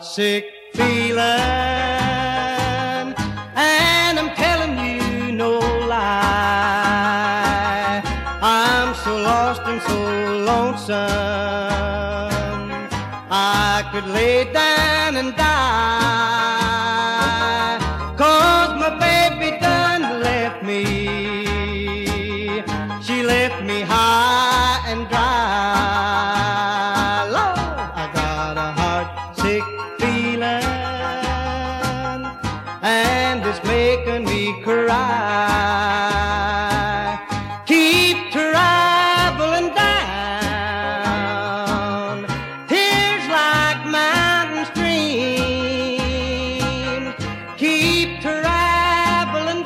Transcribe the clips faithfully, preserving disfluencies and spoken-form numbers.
sick feeling, and I'm telling you no lie. I'm so lost and so lonesome, I could lay down and die, 'cause my baby done left me. She left me high and dry. Lord, I got a heart sick feeling, and it's making me cry. Keep traveling down, tears like mountain streams. Keep traveling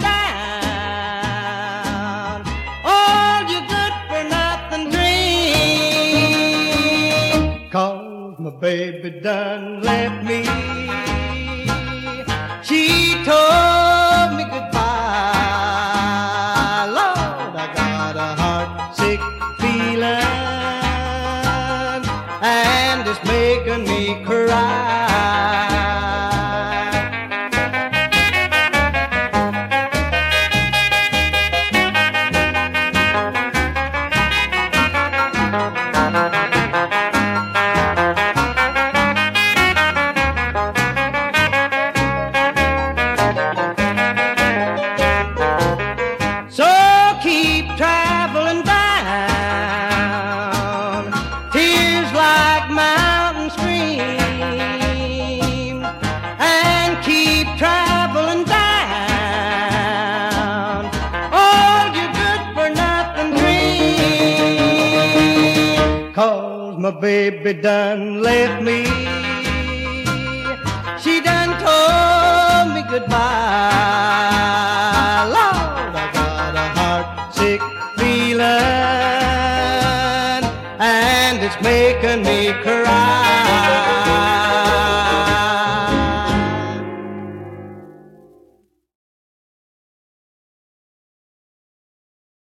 down, all you good for nothing dream. 'Cause my baby done left me. She told me goodbye. Lord, I got a heart sick feeling, and it's making me cry. So keep traveling down, tears like mountain streams, and keep traveling down, all you good for nothing dream. 'Cause my baby done left me. She done told me goodbye.